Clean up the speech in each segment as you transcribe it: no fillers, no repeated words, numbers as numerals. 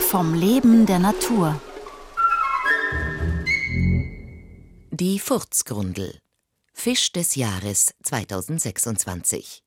vom Leben der Natur. Die Furzgrundel. Fisch des Jahres 2026.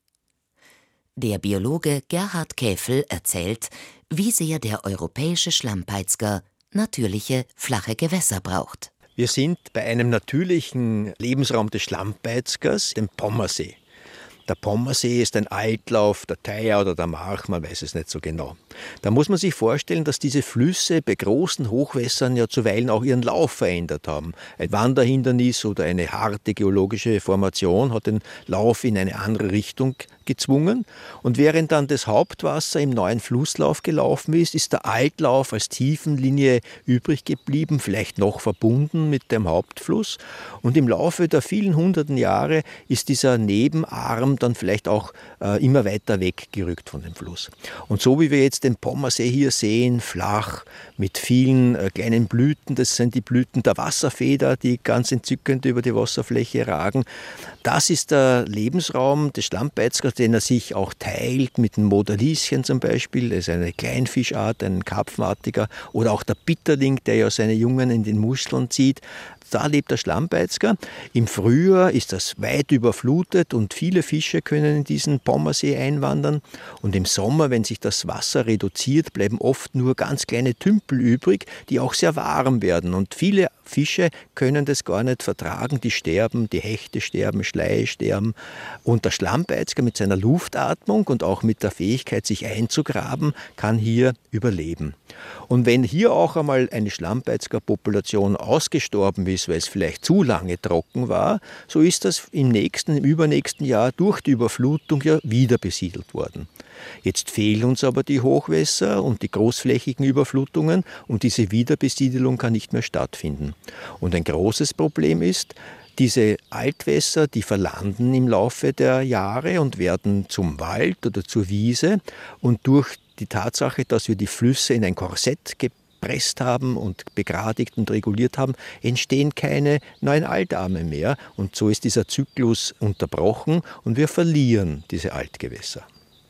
Der Biologe Gerhard Käfel erzählt, wie sehr der europäische Schlammpeitzger natürliche, flache Gewässer braucht. Wir sind bei einem natürlichen Lebensraum des Schlammpeitzgers, dem Pommersee. Der Pommersee ist ein Altlauf, der Theier oder der March, man weiß es nicht so genau. Da muss man sich vorstellen, dass diese Flüsse bei großen Hochwässern ja zuweilen auch ihren Lauf verändert haben. Ein Wanderhindernis oder eine harte geologische Formation hat den Lauf in eine andere Richtung gezwungen. Und während dann das Hauptwasser im neuen Flusslauf gelaufen ist, ist der Altlauf als Tiefenlinie übrig geblieben, vielleicht noch verbunden mit dem Hauptfluss. Und im Laufe der vielen hunderten Jahre ist dieser Nebenarm dann vielleicht auch immer weiter weggerückt von dem Fluss. Und so wie wir jetzt den Pommersee hier sehen, flach, mit vielen kleinen Blüten, das sind die Blüten der Wasserfeder, die ganz entzückend über die Wasserfläche ragen. Das ist der Lebensraum des Schlammpeitzgers, den er sich auch teilt mit den Modalischen zum Beispiel. Das ist eine Kleinfischart, ein Karpfenartiger, oder auch der Bitterling, der ja seine Jungen in den Muscheln zieht. Da lebt der Schlammpeitzger. Im Frühjahr ist das weit überflutet und viele Fische können in diesen Pommersee einwandern. Und im Sommer, wenn sich das Wasser reduziert, bleiben oft nur ganz kleine Tümpel übrig, die auch sehr warm werden. Und viele Fische können das gar nicht vertragen. Die sterben, die Hechte sterben, Schleie sterben. Und der Schlammpeitzger mit seiner Luftatmung und auch mit der Fähigkeit, sich einzugraben, kann hier überleben. Und wenn hier auch einmal eine Schlammpeitzgerpopulation ausgestorben ist, weil es vielleicht zu lange trocken war, so ist das im übernächsten Jahr durch die Überflutung ja wieder besiedelt worden. Jetzt fehlen uns aber die Hochwässer und die großflächigen Überflutungen und diese Wiederbesiedelung kann nicht mehr stattfinden. Und ein großes Problem ist, diese Altwässer, die verlanden im Laufe der Jahre und werden zum Wald oder zur Wiese, und durch die Tatsache, dass wir die Flüsse in ein Korsett gepresst haben und begradigt und reguliert haben, entstehen keine neuen Altarme mehr. Und so ist dieser Zyklus unterbrochen und wir verlieren diese Altgewässer.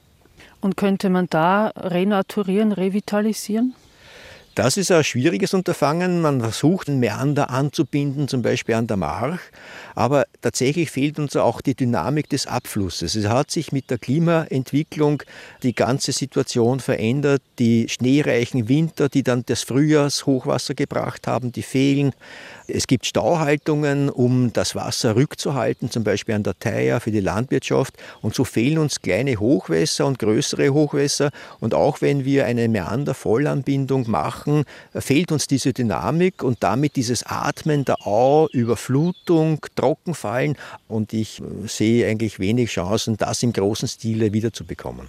Und könnte man da renaturieren, revitalisieren? Das ist ein schwieriges Unterfangen. Man versucht, den Mäander anzubinden, zum Beispiel an der March. Aber tatsächlich fehlt uns auch die Dynamik des Abflusses. Es hat sich mit der Klimaentwicklung die ganze Situation verändert. Die schneereichen Winter, die dann das Frühjahrshochwasser gebracht haben, die fehlen. Es gibt Stauhaltungen, um das Wasser rückzuhalten, zum Beispiel an der Theier für die Landwirtschaft. Und so fehlen uns kleine Hochwässer und größere Hochwässer. Und auch wenn wir eine Mäander-Vollanbindung machen, fehlt uns diese Dynamik und damit dieses Atmen der Au, Überflutung, Trockenfallen. Und ich sehe eigentlich wenig Chancen, das im großen Stile wiederzubekommen.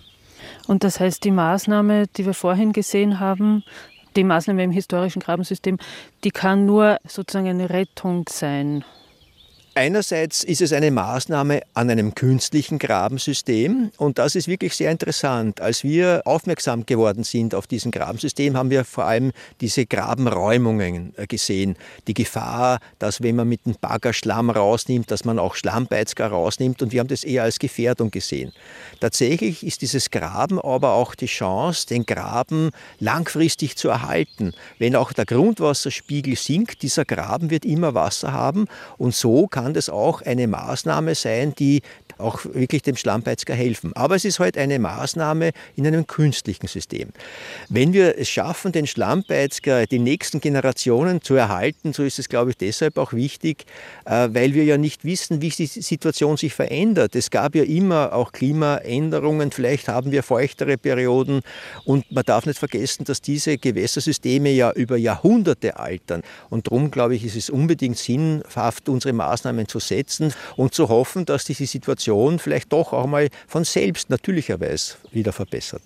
Und das heißt, die Maßnahme, die wir vorhin gesehen haben, die Maßnahme im historischen Grabensystem, die kann nur sozusagen eine Rettung sein. Einerseits ist es eine Maßnahme an einem künstlichen Grabensystem und das ist wirklich sehr interessant. Als wir aufmerksam geworden sind auf diesem Grabensystem, haben wir vor allem diese Grabenräumungen gesehen. Die Gefahr, dass wenn man mit dem Bagger Schlamm rausnimmt, dass man auch Schlammpeitzger rausnimmt, und wir haben das eher als Gefährdung gesehen. Tatsächlich ist dieses Graben aber auch die Chance, den Graben langfristig zu erhalten. Wenn auch der Grundwasserspiegel sinkt, dieser Graben wird immer Wasser haben und so kann das auch eine Maßnahme sein, die auch wirklich dem Schlammpeitzger helfen. Aber es ist halt eine Maßnahme in einem künstlichen System. Wenn wir es schaffen, den Schlammpeitzger die nächsten Generationen zu erhalten, so ist es, glaube ich, deshalb auch wichtig, weil wir ja nicht wissen, wie die Situation sich verändert. Es gab ja immer auch Klimaänderungen, vielleicht haben wir feuchtere Perioden und man darf nicht vergessen, dass diese Gewässersysteme ja über Jahrhunderte altern. Und darum, glaube ich, ist es unbedingt sinnhaft, unsere Maßnahmen zu setzen und zu hoffen, dass sich die Situation vielleicht doch auch mal von selbst natürlicherweise wieder verbessert.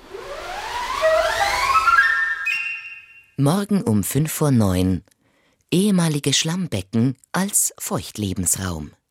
Morgen um 8:05 ehemalige Schlammbecken als Feuchtlebensraum.